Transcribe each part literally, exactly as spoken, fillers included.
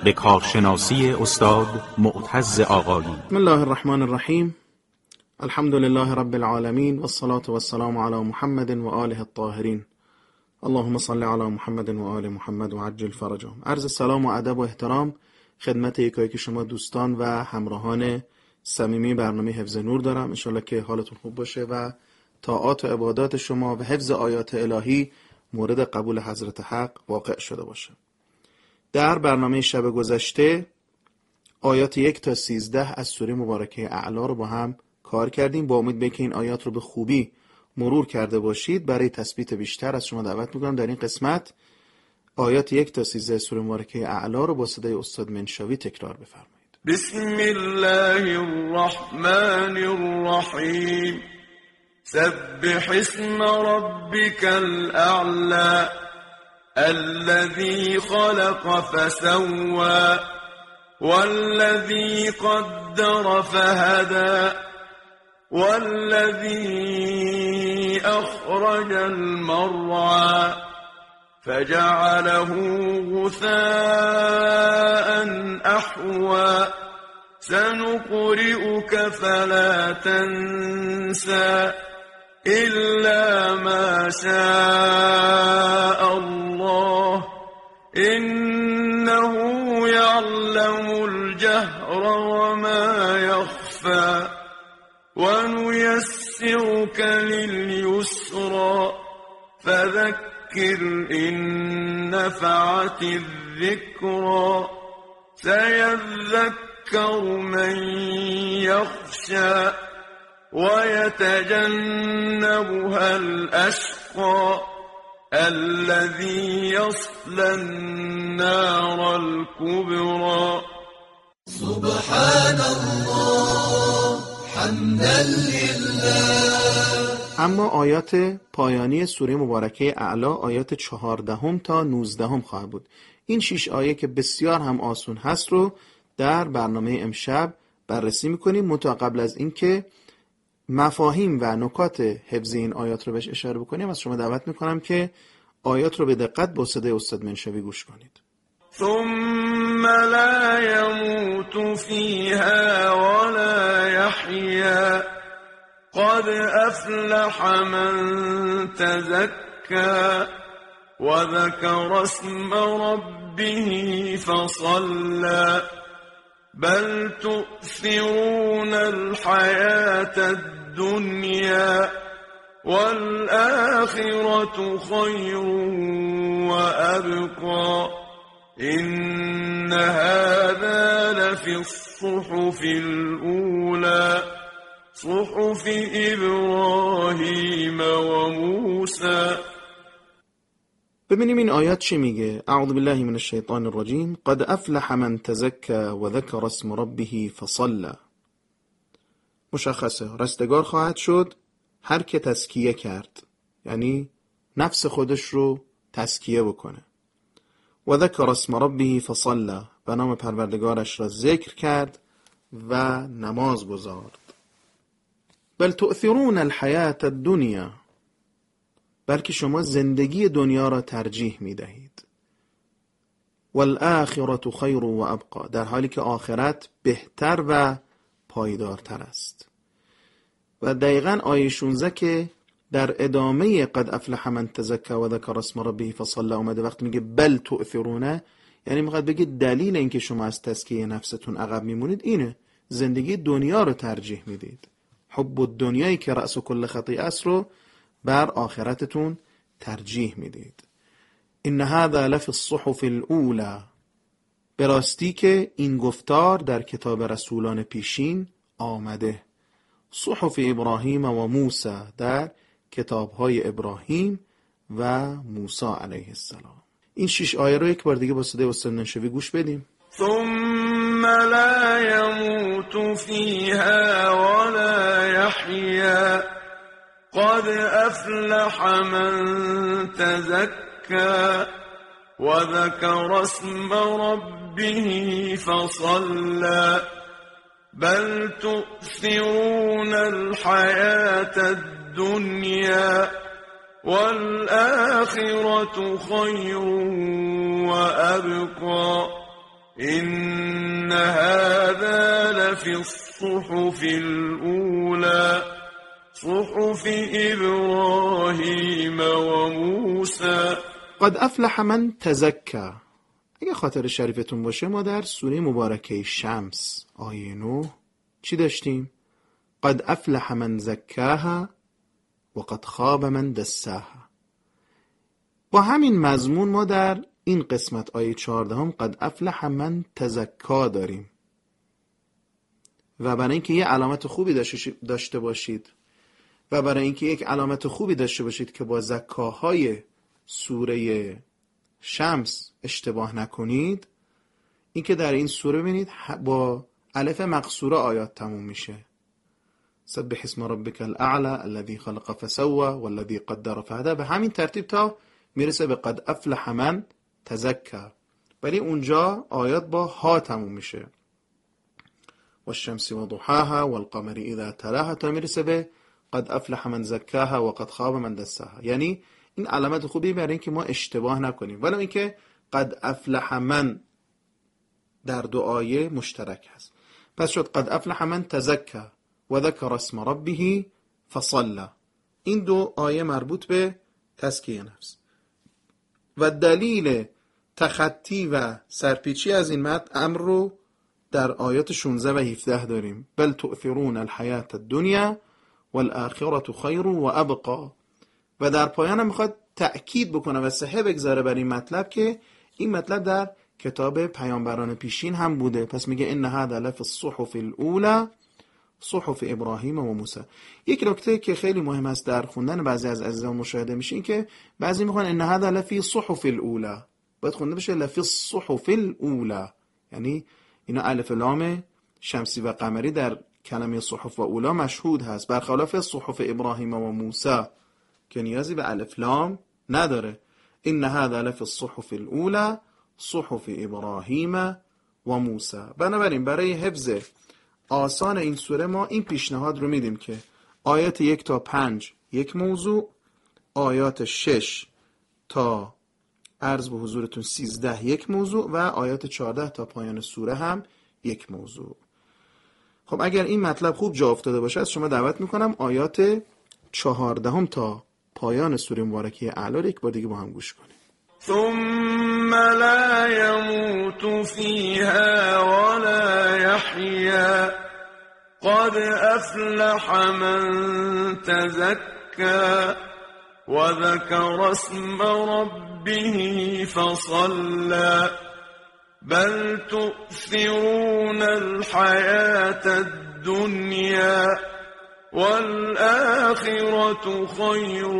به کارشناسی استاد معتز آقایی. بسم الله الرحمن الرحیم. الحمد لله رب العالمین والصلاة والسلام علی محمد و آله الطاهرین. اللهم صل علی محمد و آل محمد و عجل فرجهم. عرض سلام و ادب و احترام خدمت یکایک شما دوستان و همراهان صمیمی برنامه حفظ نور دارم. انشالله که حالتون خوب باشه و طاعات و عبادات شما و حفظ آیات الهی مورد قبول حضرت حق واقع شده باشه. در برنامه شب گذشته آیات یک تا سیزده از سوره مبارکه اعلی رو با هم کار کردیم. با امید به که این آیات رو به خوبی مرور کرده باشید. برای تثبیت بیشتر از شما دعوت میکنم در این قسمت آیات یک تا سیزده سوره مبارکه اعلی رو با صدای استاد منشاوی تکرار بفرمایید. بسم الله الرحمن الرحیم. سبح اسم ربك الأعلى الذي خلق فسوى والذي قدر فهدى والذي أخرج المرعى فجعله غثاء أحوى سنقرئك فلا تنسى إلا ما شاء الله إنه يعلم الجهر وما يخفى ونيسرك لليسرى فذكر إن نفعت الذكرى سيذكر من يخشى ويتجنبها الأشقى الذي يصلى النار الكبرى. سبحان الله حمدا لله. اما آیات پایانی سوره مبارکه اعلی آیات چهاردهم تا نوزدهم خواهد بود. این شش آیه که بسیار هم آسون هست رو در برنامه امشب بررسی میکنیم. متا قبل از اینکه مفاهیم و نکات حفظ این آیات رو بهش اشاره بکنیم از شما دعوت میکنم که آیات رو به دقت با صدای استاد منشاوی گوش کنید. ثم لا يموت فيها ولا يحيا قد أفلح من تزكى وذكر اسم ربه فصلى بل تؤثرون الحياة الدنيا والآخرة خير وأبقى إن هذا لفي الصحف الأولى صحف إبراهيم وموسى. ببینیم این آیات چی میگه. اعوذ بالله من الشیطان الرجیم. قد افلح من تزکى و ذکر اسم ربه فصلى. مشخصه رستگار خواهد شد هر که تزکیه کرد، یعنی نفس خودش رو تزکیه بکنه. و ذکر اسم ربه فصلى، به نام پروردگارش را ذکر کرد و نماز گزارد. بل تؤثرون الحیاة الدنیا، بلکه شما زندگی دنیا را ترجیح می دهید. والآخرة خیر و ابقا، در حالی که آخرت بهتر و پایدارتر است. و دقیقاً آیه شانزده که در ادامه قد افلح من تزکى و ذکر اسم ربه فصلى اومده، وقت میگه بل تؤثرونه، یعنی میخواد بگه دلیل اینکه شما از تزکیه نفستون عقب میمونید اینه، زندگی دنیا رو ترجیح میدید. حب الدنیایی که رأس کل خطیئه است رو بر آخرتتون ترجیح میدید. این هذا لفی الصحف الاولى، براستی که این گفتار در کتاب رسولان پیشین آمده. صحف ابراهیم و موسی، در کتاب‌های ابراهیم و موسی علیه السلام. این شش آیه رو یک بار دیگه با صدای استاد منشاوی گوش بدیم. ثم لا يموت فيها ولا يحيا قد أفلح من تزكى وذكر اسم ربه فصلى بل تؤثرون الحياة الدنيا والآخرة خير وأبقى إن هذا لفي الصحف الأولى صحف إبراهیم و موسی. قد افلح من تزکا. اگه خاطر شریفتون باشه ما در سوره مبارکه شمس آیه نه چی داشتیم؟ قد افلح من زکاها و قد خاب من دساها. با همین مضمون ما در این قسمت آیه چهاردهم قد افلح من تزکا داریم و برای اینکه یه علامت خوبی داشته باشید و برای اینکه یک علامت خوبی داشته باشید که با زکاهای سوره شمس اشتباه نکنید، این که در این سوره ببینید با الف مقصوره آیات تموم میشه. سبح اسم ربک الاعلی الذی خلق فسوى والذی قدر فهدى، به همین ترتیب تا میرسه به قد افلح من تزکا، ولی اونجا آیات با ها تموم میشه. والشمس وضحاها والقمر اذا تلاها تا میرسه به قد افلح من زکاها و قد خاب من دساها. یعنی این علامت خوبی برای اینکه ما اشتباه نکنیم، ولی اینکه قد افلح من در دو آیه مشترک هست. پس شد قد افلح من تزکا و ذکر اسم ربه فصلی. این دو آیه مربوط به تزکیه نفس و دلیل تخطی و سرپیچی از این متن امر رو در آیات شانزده و هفده داریم. بل تؤثرون الحیات الدنیا والآخرة خیر و ابقا. و در پایان هم میخواد تأکید بکنه و صحه بگذاره بر این مطلب که این مطلب در کتاب پیامبران پیشین هم بوده. پس میگه ان هذا لفی الصحف الاولى صحف ابراهیم و موسی. یک نکته که خیلی مهم است در خوندن بعضی از عزیزان مشاهده میشه این که بعضی میخوان ان هذا لفی صحف الاولى، باید خونده بشه لفی الصحف الاولى، یعنی اینا الف لام شمسی و قمری در کلمه صحف و اولا مشهود هست، برخلاف صحف ابراهیم و موسی که نیازی به الف لام نداره. ان هذا لفی الصحف الاولى صحف ابراهیم و موسی. بنابراین برای حفظ آسان این سوره ما این پیشنهاد رو میدیم که آیات یک تا پنج یک موضوع، آیات شش تا عرض به حضورتون سیزده یک موضوع و آیات چهارده تا پایان سوره هم یک موضوع. خب اگر این مطلب خوب جا افتاده باشه از شما دعوت میکنم آیات چهاردهم تا پایان سوره مبارکه اعلی رو یک بار دیگه با هم گوش کنیم. ثم لا يموت فيها ولا يحيا قد أفلح من تزكى وذكر اسم ربه فصلى بل تؤثرون الحياة الدنيا والآخرة خير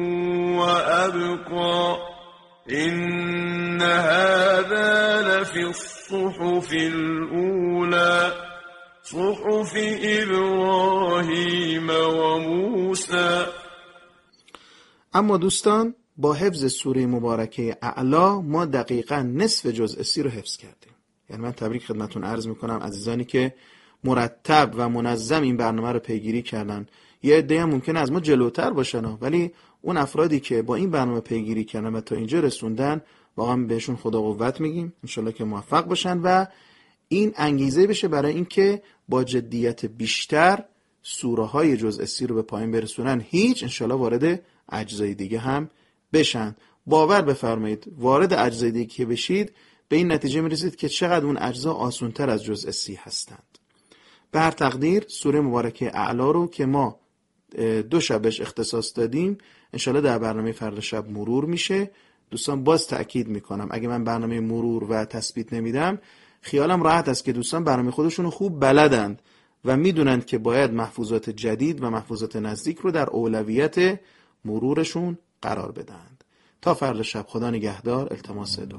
وأبقى إن هذا لفي الصحف الأولى صحف إبراهیم و موسی. اما دوستان با حفظ سوره مبارکه اعلا ما دقیقاً نصف جزء سی رو حفظ کردیم. یعنی من تبریک خدمتون عرض میکنم عزیزانی که مرتب و منظم این برنامه رو پیگیری کردن. یه عده هم ممکنه از ما جلوتر باشن ولی اون افرادی که با این برنامه پیگیری کردن و تا اینجا رسوندن واقعا بهشون خدا قوت میگیم، انشالله که موفق باشن و این انگیزه بشه برای اینکه با جدیت بیشتر سوره های جزء سی رو به پایین برسونن، هیچ انشالله وارد اجزای دیگه هم بشن. باور بفرمایید وارد اجزای دیگه که بشید به این نتیجه میرسید که چقدر اون اجزا آسان‌تر از جزء سی هستند. به هر تقدیر سوره مبارکه اعلی رو که ما دو شب بهش اختصاص دادیم انشالله در برنامه فردا شب مرور میشه. دوستان باز تأکید میکنم اگه من برنامه مرور و تثبیت نمیدم خیالم راحت است که دوستان برنامه خودشونو خوب بلدند و میدونند که باید محفوظات جدید و محفوظات نزدیک رو در اولویت مرورشون قرار بدهند. تا فردا شب خدا نگهدار. التماس دعا.